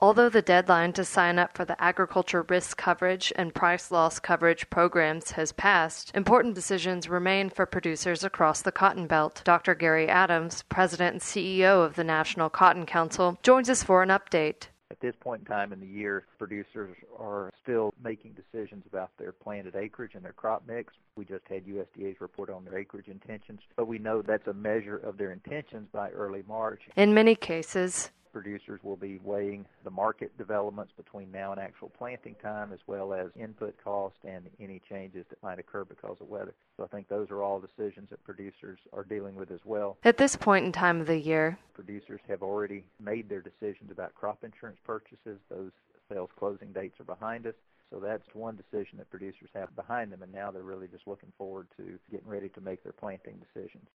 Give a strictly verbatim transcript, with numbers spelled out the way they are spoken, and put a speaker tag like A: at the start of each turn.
A: Although the deadline to sign up for the agriculture risk coverage and price loss coverage programs has passed, important decisions remain for producers across the Cotton Belt. Doctor Gary Adams, President and C E O of the National Cotton Council, joins us for an update.
B: At this point in time in the year, producers are still making decisions about their planted acreage and their crop mix. We just had U S D A's report on their acreage intentions, but we know that's a measure of their intentions by early March.
A: In many cases,
B: producers will be weighing the market developments between now and actual planting time, as well as input cost and any changes that might occur because of weather. So I think those are all decisions that producers are dealing with as well.
A: At this point in time of the year,
B: producers have already made their decisions about crop insurance purchases. Those sales closing dates are behind us. So that's one decision that producers have behind them, and now they're really just looking forward to getting ready to make their planting decisions.